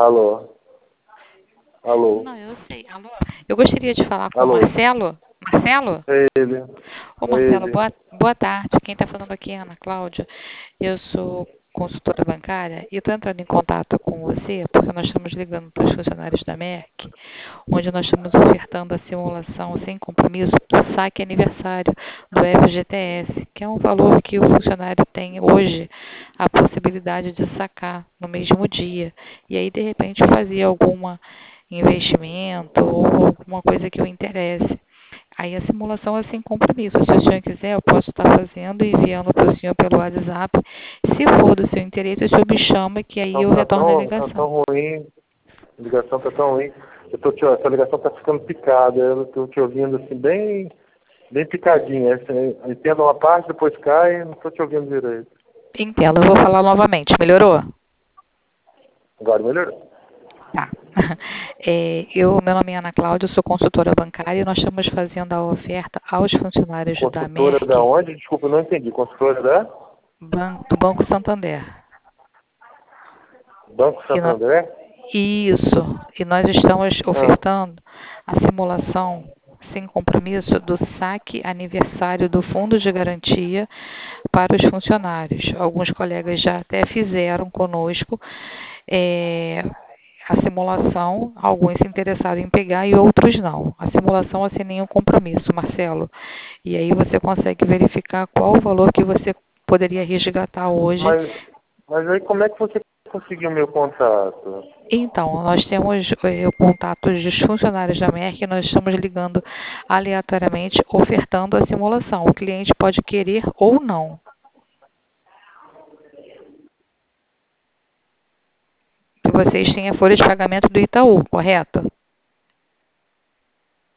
Alô? Alô? Não, eu sei. Alô? Eu gostaria de falar com o Alô? Marcelo. Marcelo? É ele. Ô, É Marcelo, ele. boa tarde. Quem está falando aqui é a Ana Cláudia. Eu sou consultora bancária e estou entrando em contato com você porque nós estamos ligando para os funcionários da MEC, onde nós estamos ofertando a simulação sem compromisso do saque aniversário do FGTS, que é um valor que o funcionário tem hoje a possibilidade de sacar no mesmo dia. E aí, de repente, fazer algum investimento ou alguma coisa que o interesse. Aí a simulação é sem compromisso. Se o senhor quiser, eu posso estar fazendo e enviando para o senhor pelo WhatsApp. Se for do seu interesse, o senhor me chama, que aí Não, eu retorno a tá ligação. tão ruim. A ligação tá tão ruim. Essa ligação tá ficando picada. Eu tô te ouvindo assim, bem picadinha. Entendo uma parte, depois cai, não tô te ouvindo direito. Entendo, eu vou falar novamente. Melhorou? Agora melhorou. Tá. Meu nome é Ana Cláudia, eu sou consultora bancária e nós estamos fazendo a oferta aos funcionários da Consultora da MERC, onde? Desculpa, eu não entendi. Consultora da do Banco Santander. Banco E nó- Santander? Isso. E nós estamos Ah, ofertando a simulação sem compromisso do saque aniversário do Fundo de Garantia para os funcionários. Alguns colegas já até fizeram conosco a simulação, alguns se interessaram em pegar e outros não. A simulação é sem nenhum compromisso, Marcelo. E aí você consegue verificar qual o valor que você poderia resgatar hoje. mas aí como é que você conseguiu meu contato? Então, nós temos o contato dos funcionários da MERC, nós estamos ligando aleatoriamente, ofertando a simulação. O cliente pode querer ou não. E vocês têm a folha de pagamento do Itaú, correto?